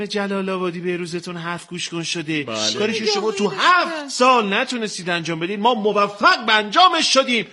جلال آبادی به روزتون حرف گوش کن شده. کاری که شما تو 7 سال نتونستید انجام بدید ما موفق به انجامش شدیم.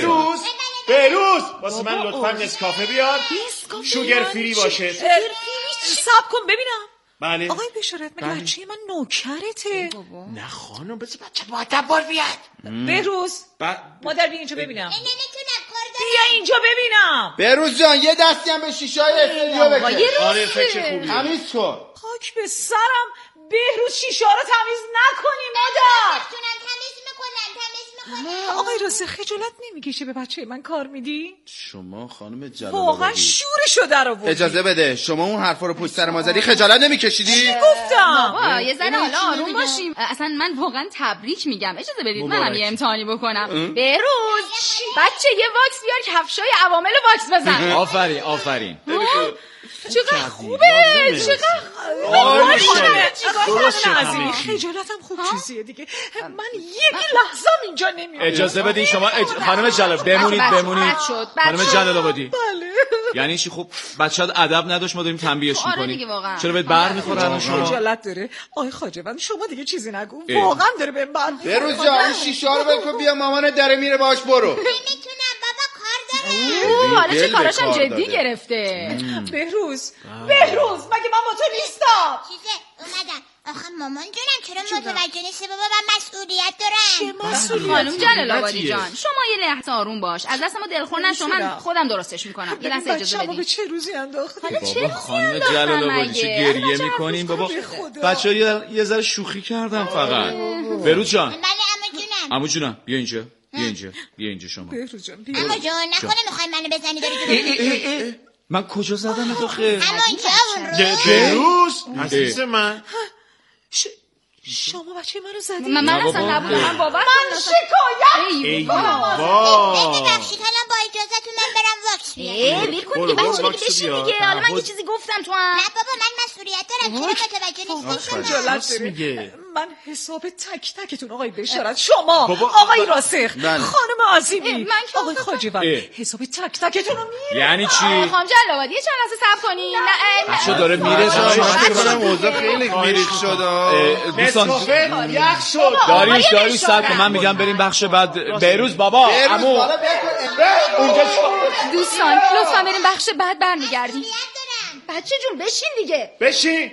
بهروز واسه من لطفا نسکافه بیار، شوگر فری باشه. صبر کن ببینم. بله آقای بشارت مگه بچه من نوکرته؟ نه خانم بذار بچه معتبر بیاد. بهروز مادر بیا اینجا ببینم. نمیتونم کار دارم. بیا اینجا ببینم. بهروز جان یه دستی هم به شیشه‌های استودیو بکش. آره فکر خوبیه. تمیز کن. خاک به سرم. بهروز شیشه رو تمیز نکنی مادر. نمیتونم تمیز میکنم. آقای راسته خجالت نمیکشه به بچه من کار میدی؟ شما خانم جلال واقعا آبادی شورشو در آوردی. اجازه بده، شما اون حرفا رو پشت سر ما زدی، خجالت نمیکشیدی؟ چی گفتم؟ بابا یه ذره حالا آروم باشیم. اصلا من واقعا تبریک میگم. اجازه بدید منم یه امتحانی بکنم. بهروز بچه یه واکس بیار کفشای عوامل واکس بزن. آفرین چقدر خوبه، چقدر درست عظیمی. خجالتم خوب چیزیه دیگه. من یک لحظه اینجا نمیام. اجازه بدین شما خانم جلال بمونید. خانم جلال آبادی بله یعنی چی؟ خب بچه‌ت ادب نداشت ما داریم تنبیهش آره می‌کنیم. دیگه واقعا. چرا بهت بر می‌خوره شما؟ خجالت داره. آقای خواجه‌بند شما دیگه چیزی نگو. واقعا داره بهم بر می‌خوره. بهروز جان این شیشه‌ها رو بکن بیا، مامان داره میره باهاش برو. نمیتونم بابا کار دارم. حالا چه کاراشم جدی گرفته. بهروز مگه من با تو نیستم؟ چیزه اومدم. آخه مامان جونم چرا متوجه نیستی بابا من مسئولیت دارم. خانم جلال آبادی جان شما یه لحظه آروم باش. از دست ما دلخور نشو، من خودم درستش میکنم. یه لحظه اجازه بدید. به چه روزی انداختی؟ بابا خانم جلال آبادی چه گریه میکنین بابا؟ بچه‌ها یه ذره شوخی کردم فقط. بهروز جان. بله عمو جونم بیا اینجا شما. بهروز جان بیا. اما جون نکنه میخوای منو بزنی داری تو من کجا زدم تو خیر؟ همونجا اون رو. بهروز عزیز من شما بچه منو زدی؟ من اصلا نبودم. من باور من شکایت. ای ببخشید حالا با اجازهتون من برم واکس بیارم. ول کن دیگه بچه دیگه بشین دیگه. حالا من یه چیزی گفتم تو هم. نه بابا من مسئولیت دارم. چرا متوجه نیستی شما؟ خجالت داره. من حساب تک تکتون آقای بشارت، شما آقای راسخ، خانم عظیمی، آقای خواجه‌بند، حساب تک تکتون رو میره. یعنی چی؟ خانم جلال آبادی چند لحظه صبر کنین. بچه داره میره. من اوضاع خیلی میریخ شده. دوستان یخ شد. داریوش صبر کن، من میگم بریم بخش بعد. بهروز بابا عمو دوستان لطفا بریم بخش بعد برمیگردیم. بچه جون بشین دیگه. بشین.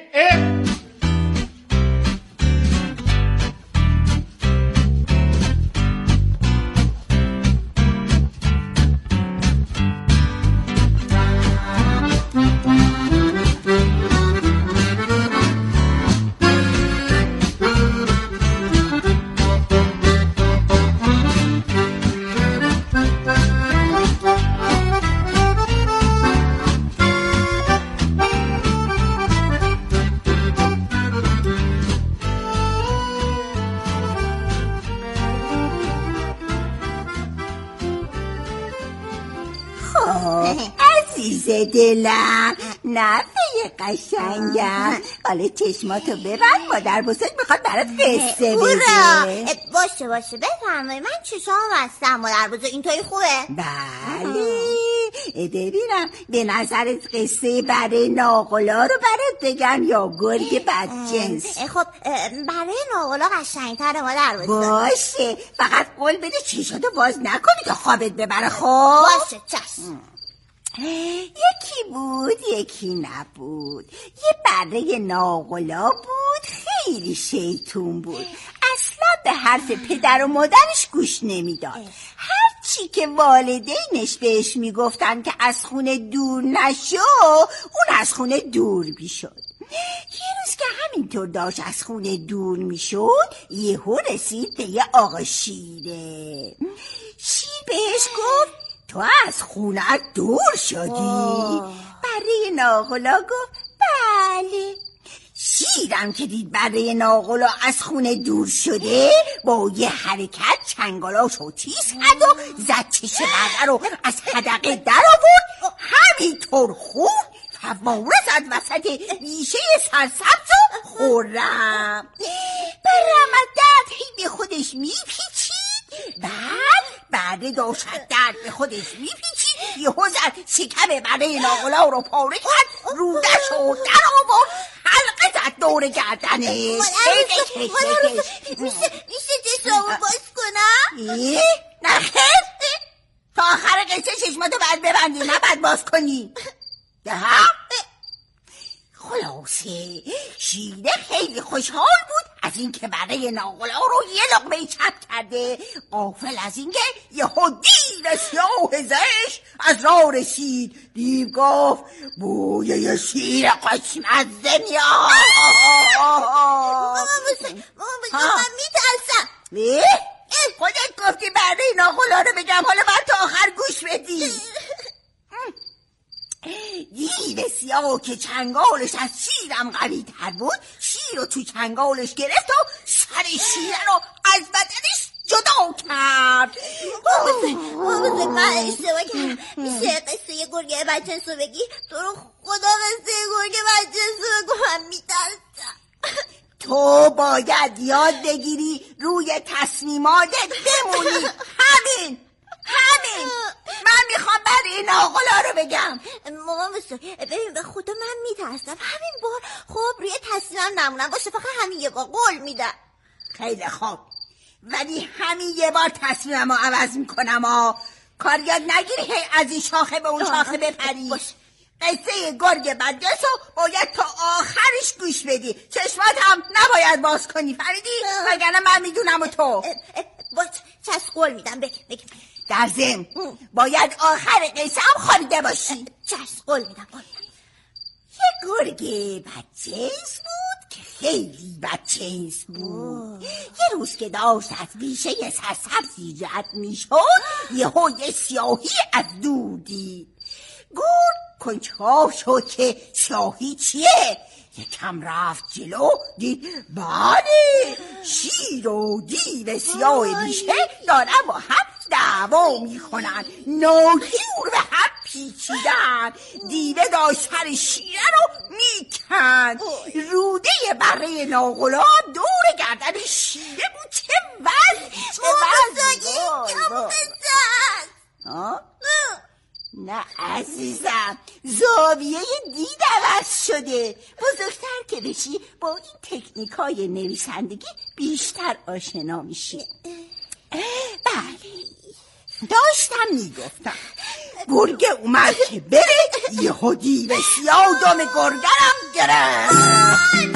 عزیز دلم نفه قشنگم، حالا چشماتو ببند، مادر بزرگ میخواد برات قصه بگه. باشه بفرمایید. من چشام بستم مادر بزرگ. اینطوری خوبه؟ بله ببینم به نظرت قصه برای ناقلا رو برات بگم یا گرگ بدجنس؟ خب برای ناقلا قشنگ‌تره مادر بزرگ. باشه فقط قول بده چشاتو باز نکنی که خوابت ببره. خب باشه چشم. یکی بود یکی نبود، یه بره ناقلا بود، خیلی شیطون بود، اصلا به حرف پدر و مادرش گوش نمیداد. هرچی که والدینش بهش میگفتن که از خونه دور نشو، اون از خونه دور میشد. یه روز که همینطور داشت از خونه دور میشد، یهو رسید به یه آقا شیره. شیر بهش گفت تو از خونه دور شدی؟ بره ناقلا گفت بله. شیرم که دید بره ناقلا از خونه دور شده، با یه حرکت چنگالاشو تیز کرد و زد چش بره رو از حدقه در آورد، همینطور خوب فواره زد وسط ریشه سرسبز و خورم. برم از درد هی به خودش میپیچید. بعد داشت درد به خودش میپیچید، یهو زد شکم بره ناقلا رو پاره کرد، رودش رو در آورد، حلقه دور گردنش. میشه چشمامو باز کنم؟ نه خیر، تا آخر قصه چشماتو باید ببندی، نه باید باز کنی. خلاصه شیره خیلی خوشحال بود از اینکه برای ناقلا رو یه لقمه چپ کرده، غافل از اینکه یهو دیو سیاه زش از راه رسید. دیو گفت بوی یه شیر خوشمزه میاد. مامان من میترسم. خودت گفتی برای ناقلا رو بگم، حالا باید تا آخر گوش بدی. دیو سیاه که چنگالش از شیرم قوی تر بود، شیر رو تو چنگالش گرفت و سر شیر رو از بدنش جدا کرد. بابا من اشتباه کردم. میشه قصه گرگه بچه‌سو بگی؟ تو رو خدا قصه گرگه بچه‌سو بگو، من میترسم. تو باید یاد بگیری روی تصمیماتت بمونی. همین من میخوام برای ناقلا رو بگم. مامان ببین به خدا من میترسم، همین بار خب روی تصمیمم نمونم باشه، فقط همین یه بار قول میدم. خیلی خوب، ولی همین یه بار تصمیمم رو عوض میکنم. کار یاد نگیری هی از این شاخه به اون شاخه بپری. قصه گرگ بدجنس رو باید تا آخرش گوش بدی، چشمات هم نباید باز کنی، فهمیدی؟ وگرنه من میدونم و تو. باش چشم قول میدم. بگم در ضمن باید آخر قصه هم خوابیده باشی. چشم قول میدم. یه گرگ بدجنس بود که خیلی بدجنس بود. یه روز که داشت از بیشه سرسبزی رد میشد، یهو یه سیاهی از دور دید. گرگ کنجکاو شد که سیاهی چیه. یکم رفت جلو، دید بله شیر و دیو سیاه بیشه دارن با هم دعوا میکنن، ناجور به هم پیچیدن. دیوه داشت سر شیره رو میکند. روده بره ناقلا دور گردن شیره بود. چه نه عزیزم، زاویه دید عوض شده. بزرگتر که بشی با این تکنیکای نویسندگی بیشتر آشنا میشی. بله، داشتم میگفتم گرگه اومد که بره، یهو دیو سیاه دم گرگرم گرفت.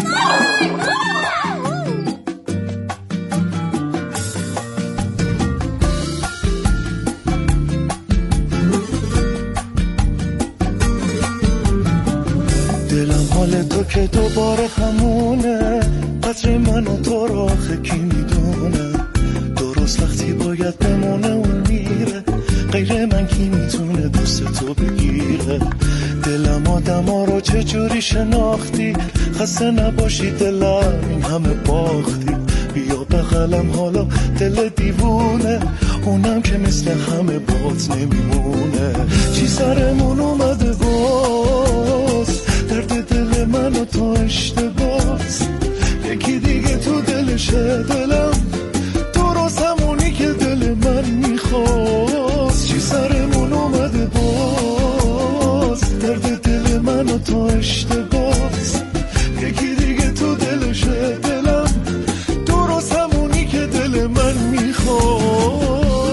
حال تو که دوباره همونه، قدر من و تو رو آخه کی میدونه. درست وقتی باید بمونه اون میره، غیر من کی میتونه دوست تو بگیره. دلم آدما رو چجوری شناختی، خسته نباشی دلم این همه باختی. بیا بغلم حالا دل دیوونه، اونم که مثل همه بات نمیمونه. چی سرمون اومده باز، درد دل من و تو اشتباس. یکی دیگه تو دلشه دلم، درست همونی که دل من میخواست. چی سرمون اومده باز، درد دل من و تو اشتباس. یکی دیگه تو دلشه دلم، درست همونی که دل من میخواست.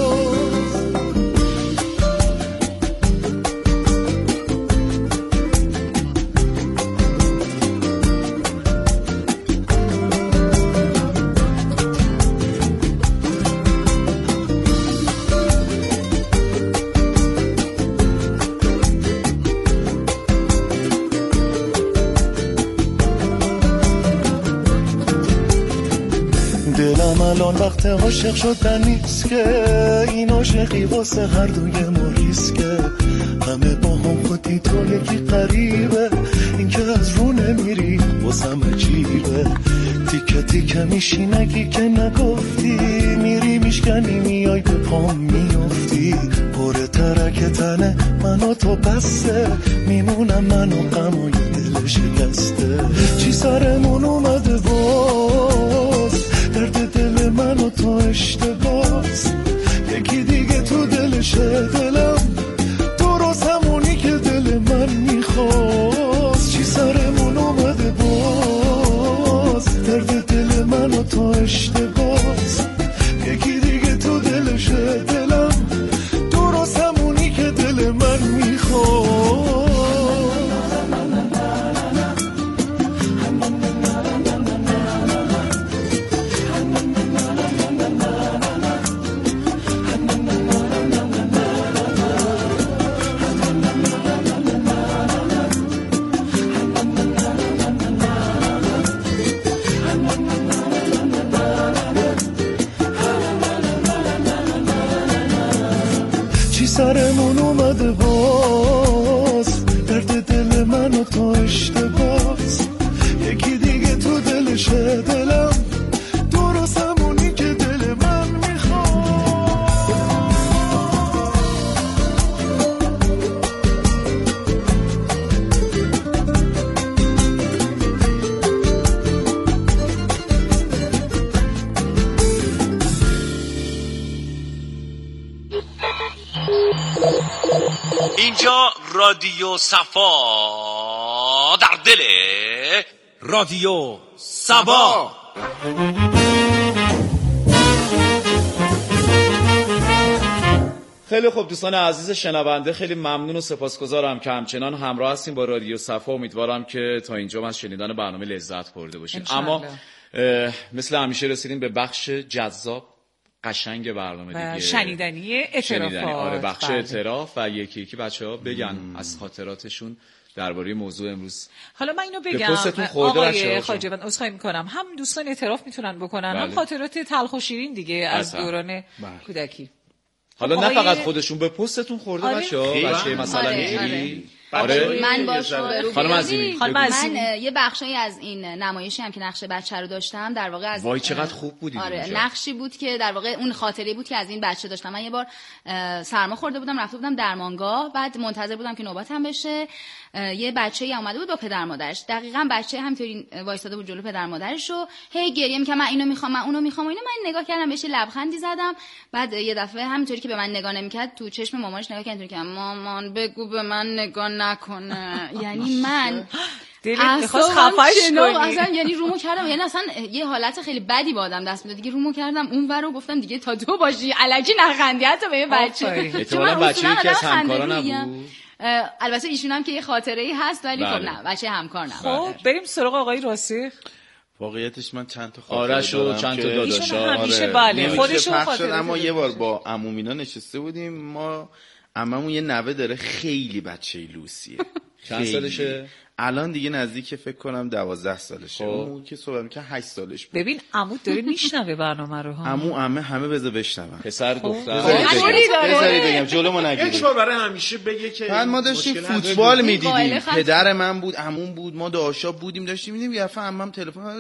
الان وقت عاشق شدن نیست که، این عاشقی واسه هر دوی ما ریسکه. همه با هم خودی تو یکی قریبه، این که از رو نمیری واسم عجیبه. تیکه تیکه میشی نگی که نگفتی، میری میشکنی میای به پام میافتی. پر ترک تنه من و تو بسته، میمونم من و غم و یه دل شکسته. چی سرمون اومده باز، درد دل من و تو اشتباس. یکی دیگه تو دلشه دلم، درست همونی که دل من میخواست. چی سرمون اومده باز، اشتباس، یکی دیگه تو دلشه دلم، درست همونی که دل من میخواد. سرمون اومده باز، درد دل منو تو اشتباس، یکی دیگه تو دلشه دلم، درست همونی که دل من میخواد. اینجا رادیو صفا در دل رادیو صبا. خیلی خوب دوستان عزیز شنونده، خیلی ممنون و سپاسگزارم که همچنان همراه هستیم با رادیو صفا. امیدوارم که تا اینجا از شنیدن برنامه لذت برده باشید. اما مثل همیشه رسیدیم به بخش جذاب قشنگ برنامه دیگه، شنیدنی اعترافات. آره، بخش اعتراف و یکی یکی بچه‌ها بگن از خاطراتشون درباره موضوع امروز. حالا من اینو بگم آقای خواجه، من عذرخواهی میکنم، هم دوستان اعتراف میتونن بکنن، هم خاطرات تلخ و شیرین دیگه از دوران کودکی. حالا نه فقط خودشون، به پستتون خورده بچه‌ها، بچه مثلا اینجوری. من باش خانم عظیمی، من یه بخشایی از این نمایشی هم که نقش بچه رو داشتم در واقع از وای چقدر خوب بودید. نقشی بود که در واقع اون خاطره بود که از این بچه داشتم. من یه بار سرما خورده بودم، رفته بودم درمانگاه، بعد منتظر بودم که نوبتم بشه. یه بچه‌ای اومده بود با پدر مادرش، دقیقاً بچه همینطوری وایساده بود جلو پدر مادرش و هی گریه می‌کرد، من اینو می‌خوام، من اونو می‌خوام. اینو من نگاه کردم، بهش لبخندی زدم. بعد یه دفعه همینطوری که به من نگاه نمی‌کرد تو چشم مامانش نگاه کرد، اینطوری که مامان بگو به من نگاه نکنه. یعنی من می‌خواست خفاش کنی، اصلا یعنی رومو کردم، یعنی اصلا یه حالت خیلی بدی با آدم دست میاد دیگه. رومو کردم اونور رو گفتم دیگه تا تو باشی الکی نخندی حتی به یه بچه. احتمالاً بچه‌ای که از همکارا نبود. البته ایشون هم که یه خاطره‌ای هست ولی خب نه بچه همکار نه. خب بریم سراغ آقای راسخ. واقعیتش من چند تا خاطره آرش و چند تا داداشا همیشه بله خودشون خاطره. اما یه بار با عمومینا نشسته بودیم، ما عممون یه نوه داره خیلی بچه لوسیه. چند سالشه؟ الان دیگه نزدیک فکر کنم 12 سالشه. اون که صحبت می‌کنه 8 سالش بود. ببین عمو داره میشنوه برنامه رو ها. عمو عمه همه بذار بشنون. پسر دختر بذارید بگم جلو ما نگیرید. یک بار برای همیشه بگه که ما داشتیم فوتبال می‌دیدیم، پدر من بود، عموم بود، ما داشا بودیم داشتیم می‌دیدیم. یه دفعه عمم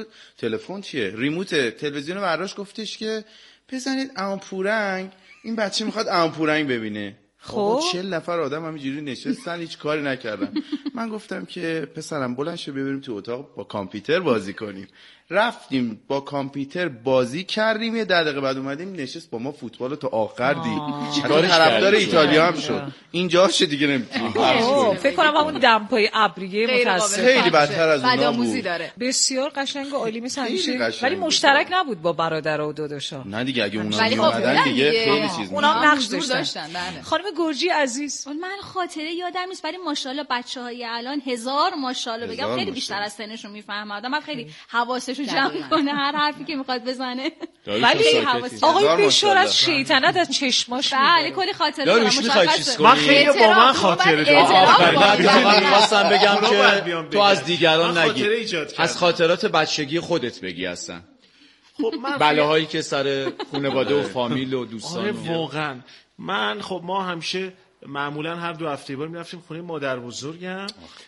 تلفن چیه؟ ریموت تلویزیون براش گفتش که بزنید عمو پورنگ، این بچه می‌خواد عمو پورنگ ببینه. خب 40 نفر آدم همینجوری نشستن هیچ کاری نکردن. من گفتم که پسرم بلند شو بریم تو اتاق با کامپیوتر بازی کنیم. رفتیم با کامپیوتر بازی کردیم، یه 10 دقیقه بعد اومدیم نشست با ما فوتبال تو آخر دید. چیکار طرفدار ایتالیا هم شد. اینجا چه دیگه نمیتونیم. فکر کنم همون دمپای ابریه متأسفانه خیلی بدتر از اونها بود. بسیار قشنگ و عالی مثل همیشه، ولی مشترک نبود با برادر و داداشا. نه دیگه اگه اونا اومدن دیگه خیلی چیز میشه. اونا نقش داشتن. خانم گرجی عزیز، من خاطره یادم نیست ولی ماشاءالله بچه‌های الان هزار ماشاءالله بگم خیلی بیشتر از سنشون میفهمه. آدم خیلی حواسشو جمع کنه هر حرفی که میخواد بزنه. ولی آقای بشارت شیطنت از چشماش بله کلی خاطره دارم مشخصه. من خیلی با من خاطره دارم. خواستم بگم که تو از دیگران نگی، از خاطرات بچگی خودت بگی اصلا. خب بلاهایی که سر خانواده و فامیل و دوستان. واقعا من خب ما همیشه معمولا هر 2 هفته بار میرفتیم خونه مادر بزرگم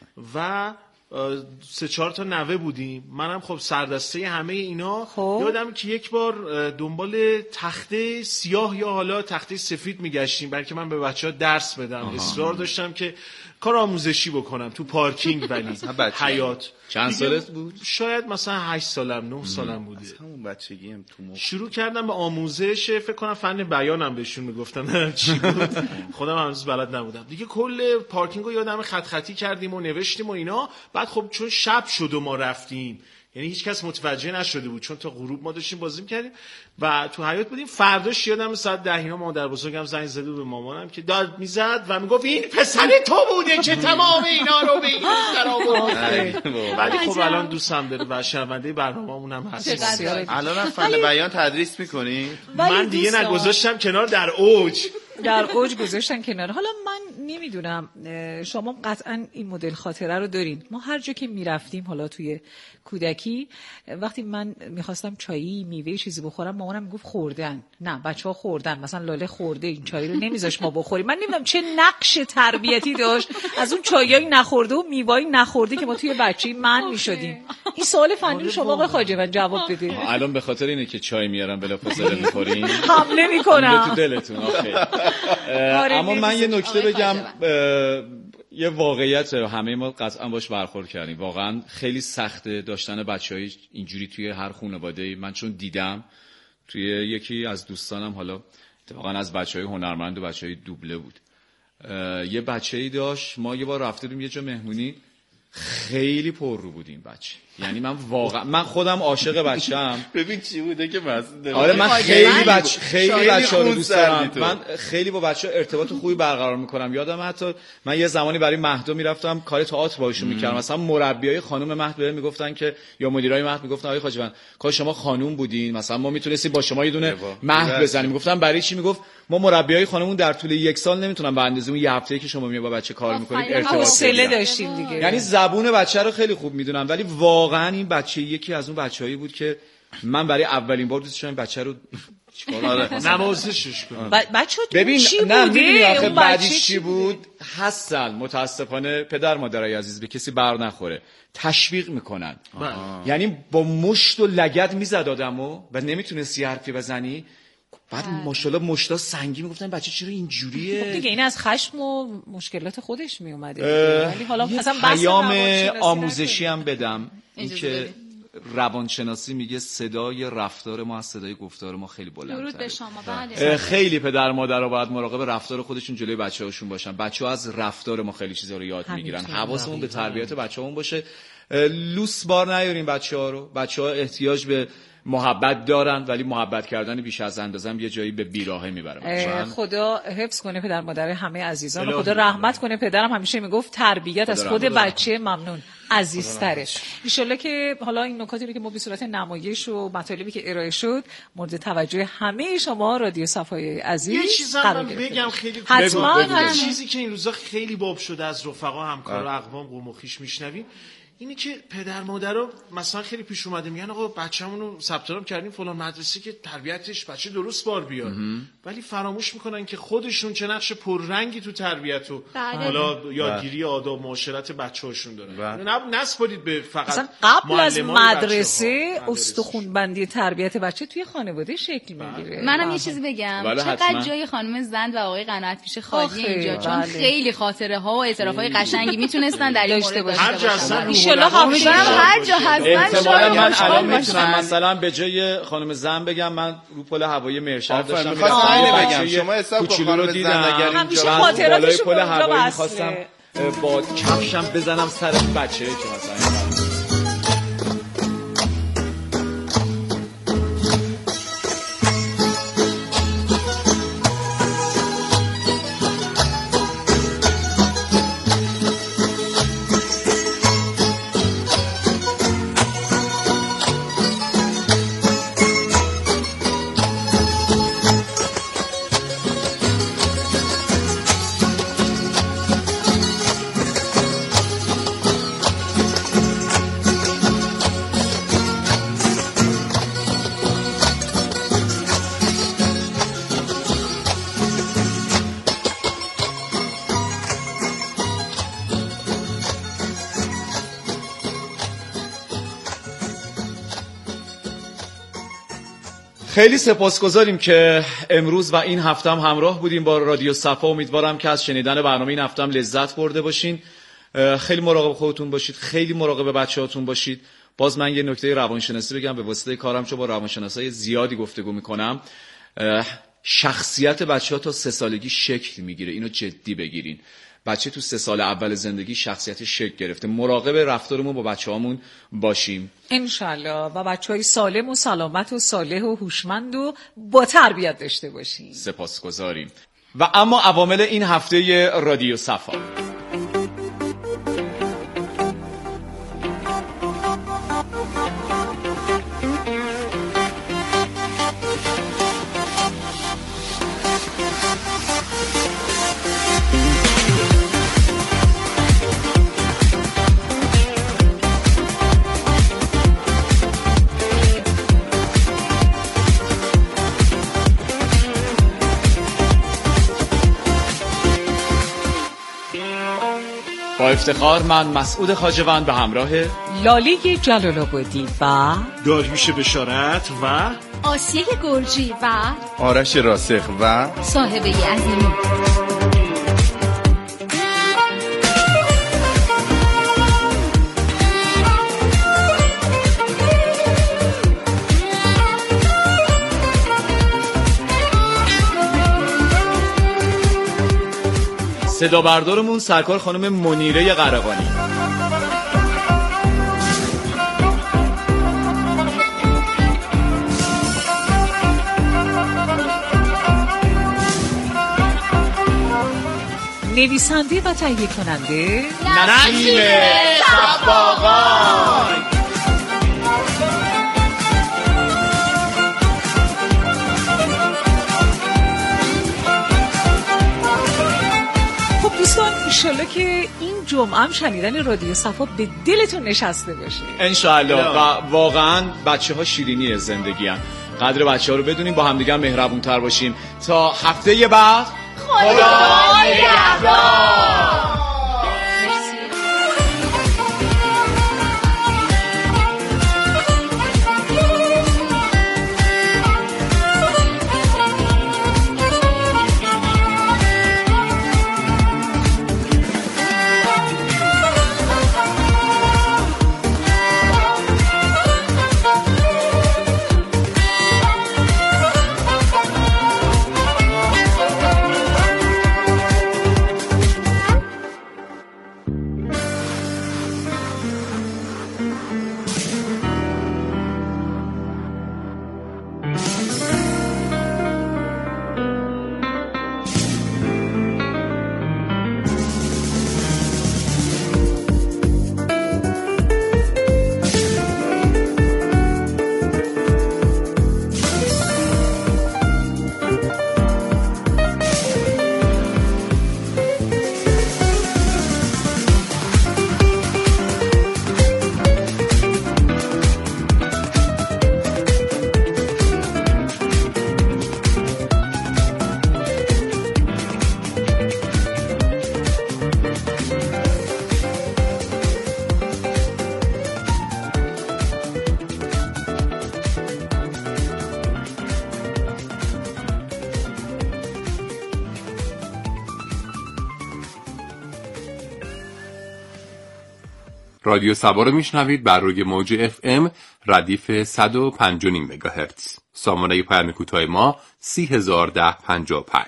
و 3-4 تا نوه بودیم. منم خب سردسته همه اینا. یادم که یک بار دنبال تخته سیاه یا حالا تخته سفید میگشتیم بلکه من به بچه‌ها درس بدم. اصرار داشتم که کار آموزشی بکنم تو پارکینگ ولی حیات. چند سالت بود؟ شاید مثلا 8 سالم 9 سالم بوده. همون بچگیم تو شروع کردم به آموزش، فکر کنم فن بیانم بهشون میگفتم چی بود. خودم هنوز بلد نبودم دیگه. کل پارکینگو یادم خط خطی کردیم و نوشتیم و اینا. بعد خب چون شب شد و ما رفتیم یعنی هیچ کس متوجه نشده بود چون تا غروب ما داشتیم بازی می‌کردیم و تو حیاط بودیم. فرداش یادم ساعت 10 اینا مادر بزرگم زنگ زد به مامانم که داد میزد و میگفت این پسر تو بوده که تمام اینا رو به این در آورد. ولی خب الان دوستم داره و شنونده برنامه‌مون هم هست. الان فن بیان تدریس می‌کنی؟ من دیگه نگذاشتم کنار، در اوج گذاشتن کنار. حالا من نمیدونم شما قطعا این مدل خاطره رو دارین. ما هر جا که میرفتیم حالا توی کودکی وقتی من میخواستم چایی میوه چیزی بخورم مامانم میگفت خوردن. نه بچه‌ها خوردن، مثلا لاله خورده، این چای رو نمیذاش ما بخوریم. من نمیدونم چه نقش تربیتی داشت از اون چایای نخورده و میوه‌ای نخورده که ما توی بچگی من میشدیم. این سوال فنی شما آقای خواجه‌وند جواب بده. الان به خاطر اینه که چای میارم بلافاصله میخورین حمله میکنم تو دلتون. اما من یه نکته بگم، یه واقعیت همه ما قطعا باش برخورد کردیم. واقعا خیلی سخته داشتن بچه‌های اینجوری توی هر خانواده. من چون دیدم توی یکی از دوستانم، حالا اتفاقا از بچه‌های هنرمند و بچه‌های دوبله بود، یه بچه‌ای داشت، ما یه بار رفتیم یه جا مهمونی، خیلی پر رو بود این بچه. یعنی من واقعا من خودم عاشق بچه‌ام. ببین چی بوده که مسئله. آره من خیلی بچه‌ها رو دوست دارم. من خیلی با بچه‌ها ارتباط خوبی برقرار می‌کنم. یادم حتی من یه زمانی برای مهدو میرفتم کار تئاتر باشون می‌کردم. مثلا مربیای خانم مهد بهم میگفتن که یا مدیرای مهد میگفتن آقای خواجه‌وند کاش شما خانم بودین، مثلا ما میتونستیم با شما یه دونه مهد بزنیم. میگفتم برای چی؟ میگفت ما مربیای خانمون در طول یک سال نمیتونن به اندازه اون یه هفته‌ای که شما با بچه کار می‌کنید ارتباط داشتیم دیگه. یعنی زبون بچه رو خیلی خوب میدونم. ولی واقعا این بچه یکی از اون بچه‌هایی بود که من برای اولین بار دوست داشتم بچه رو نوازشش کنم. بچه ببین چی نه بوده؟ میدونی آخه بعدیش چی بود؟ حسن متاسفانه پدر مادرای عزیز به کسی بر نخوره، تشویق میکنن. یعنی با مشت و لگد میزد آدمو و نمیتونستی حرفی بزنی. بعد ماشاءالله مشتا سنگی میگفتن بچه چرا اینجوریه؟ دیگه این از خشم و مشکلات خودش میومده. ولی حالا مثلا پیام آموزشی هم بدم، این که روانشناسی میگه صدای رفتار ما از صدای گفتار ما خیلی بلندتره. درود به شما. بله. خیلی پدر مادرها باید مراقب رفتار خودشون جلوی بچه‌هاشون باشن. بچه‌ها از رفتار ما خیلی چیزا رو یاد میگیرن. حواسمون به تربیت بچه‌هامون باشه. لوس بار نیاریم بچه‌ها رو. بچه‌ها احتیاج به محبت دارن ولی محبت کردن بیش از اندازه هم یه جایی به بیراهه میبره. خدا حفظ کنه پدر مادر همه عزیزان و خدا رحمت کنه. پدرم همیشه میگفت تربیت از خود بچه ممنون عزیزتره. ان شاءالله که حالا این نکاتی رو که ما به صورت نمایش و مطالبی که ارائه شد مورد توجه همه شما رادیو صفای عزیز یه چیزی من بگم خیلی حتما. چیزی که این روزا خیلی باب شده از رفقا همکارا اقوام قوم و خویش میشنویم اینی که پدر مادرها مثلا خیلی پیش اومده میگن آقا بچه‌مون رو ثبت نام کردیم فلان مدرسه که تربیتش بچه درست بار بیاد، ولی فراموش میکنن که خودشون چه نقش پررنگی تو تربیت و حالا یادگیری آداب معاشرت بچه‌هاشون دارن. نسپارید به فقط مثلا قبل از مدرسه استخوان‌بندی تربیت بچه توی خانواده شکل میگیره. منم یه چیزی بگم، چقدر جای خانم زند و آقای قناعت پیش خالی اینجا، چون خیلی خاطره ها و اعترافای قشنگی میتونستن در این مورد داشته باشن. ان هر جا هست. من الان میتونم مثلا به جای خانم زن بگم من رو پل هوایی مرشد داشتم بگم شما حساب کن خانم زن اگر اینجا خاطراتش پل هوایی می‌خواستم با کفشم بزنم سر بچه که مثلا خیلی سپاسگزاریم که امروز و این هفته هم همراه بودیم با رادیو صفا. امیدوارم که از شنیدن برنامه این هفته هم لذت برده باشین. خیلی مراقب خودتون باشید، خیلی مراقب بچه‌هاتون باشید. باز من یه نکته روانشناسی بگم، به واسطه کارم چون با روانشناسای زیادی گفتگو میکنم. شخصیت بچه‌ها تا 3 سالگی شکل میگیره. اینو جدی بگیرین. بچه تو 3 سال اول زندگی شخصیت شکل گرفته. مراقب رفتارمون با بچه‌هامون باشیم انشالله و بچه‌های سالم و سلامت و صالح و هوشمند و با تربیت داشته باشیم. سپاسگزاریم. و اما عوامل این هفته رادیو صفا. با افتخار من مسعود خواجه‌وند به همراه لاله جلال‌آبادی و داریوش بشارت و آسیه گرجی و آرش راسخ و صاحبه عظیمی صدا بردارمون سرکار خانم منیره قرقانی. نویسنده و تهیه کننده نسیم صفاقان. دوستان انشالله که این جمعه هم شنیدن رادیو صفا به دلتون نشسته باشه انشالله. و واقعا بچه ها شیرینی زندگی هم. قدر بچه ها رو بدونیم، با همدیگر مهربون تر باشیم. تا هفته بعد خدا نگهدار. رادیو صبا رو میشنوید بر روی موج FM ردیف 105.5 مگاهرتز. سامانه پیام کوتاه ما 301055.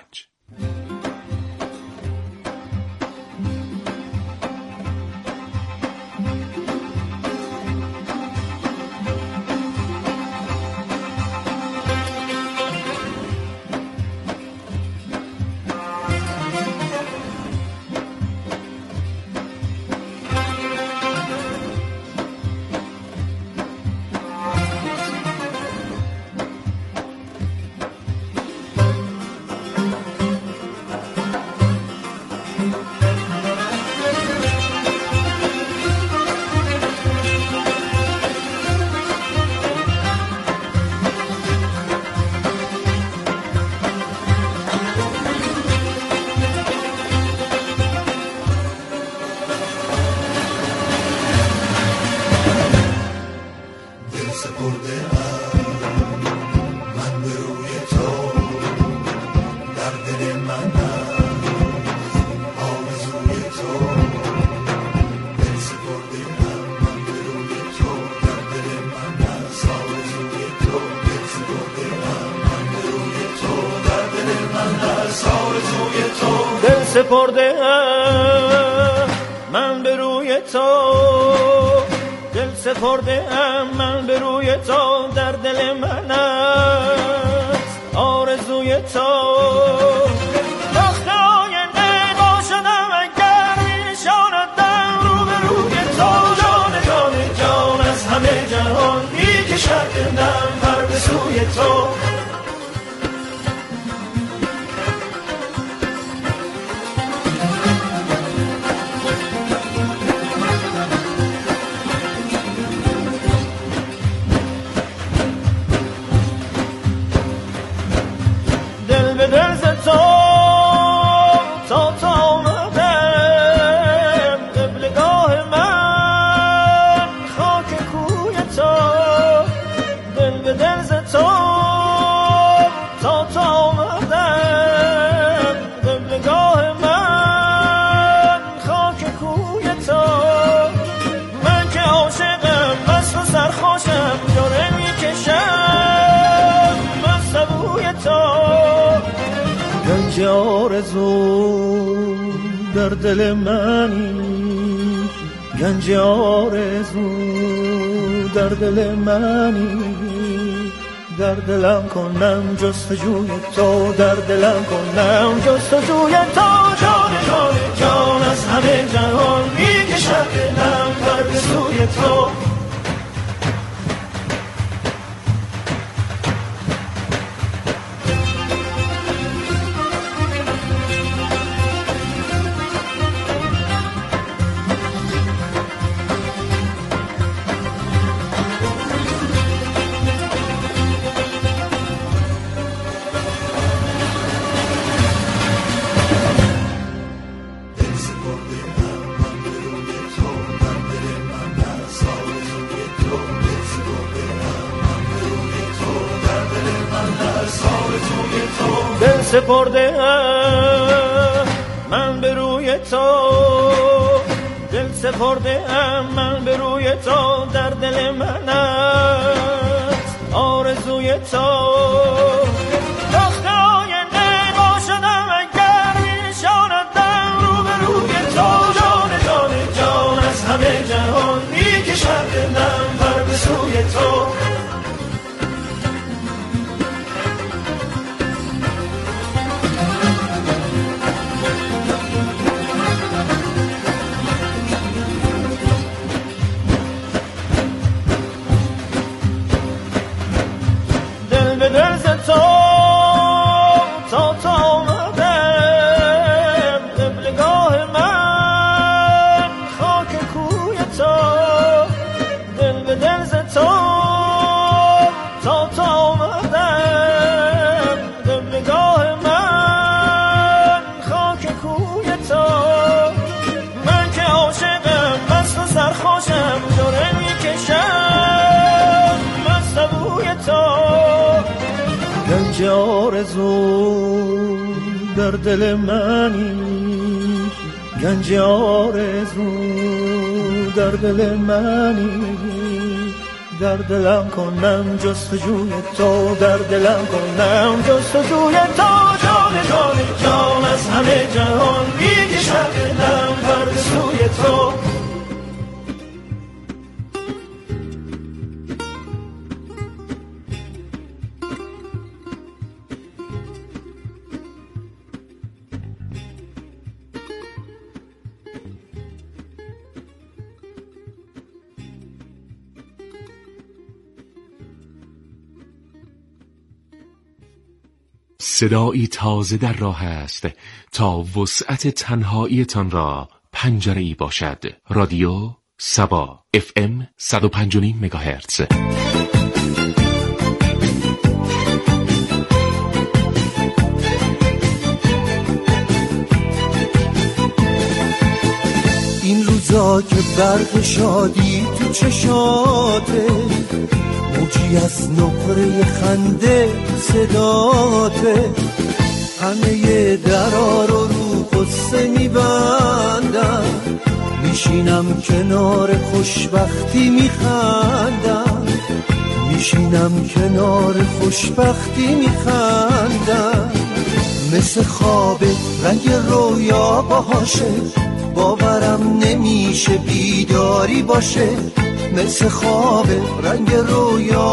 سپرده‌ام من به روی تو، دل سپرده‌ام من به روی تو، در دل من است آرزوی تو. وقت آینده با شدم اگر می‌نشاندم رو به روی تو، جان جان جان از همه جهان می‌کشد دلم پر به سوی تو. گنج آرزو در دل منی، گنج آرزو در دل منی، در دلم کنم جستجوی تو، در دلم کنم جستجوی تو. جان جان جان از همه جهان میکشد دلم پر به سوی تو. دل سپرده‌ام من به روی تو، دل سپرده‌ام من به روی تو، در دل من است آرزوی تو. وقت آینده با شدم اگر می‌نشاندم رو به روی تو، جان جان جان از همه جهان می‌کشد دلم پر به سوی تو. گنج آرزو در دل منی، گنج آرزو در دل منی، در دلم کنم جستجوی تو، در دلم کنم جستجوی تو. جان جان جان از همه جهان میکشد دلم پر به سوی تو. صدایی تازه در راه است تا وسعت تنهاییتان را پنجره‌ای باشد. رادیو سبا FM 105.5 مگاهرتز. این روزا که برق شادی تو چشاته، موجی از نقره خنده صداته، همه درا رو قصه میبندم، میشینم کنار خوشبختی میخندم، میشینم کنار خوشبختی میخندم. مثل خوابه رنگ رویا باهاشه، باورم نمیشه بیداری باشه، مثل خوابه رنگ رویا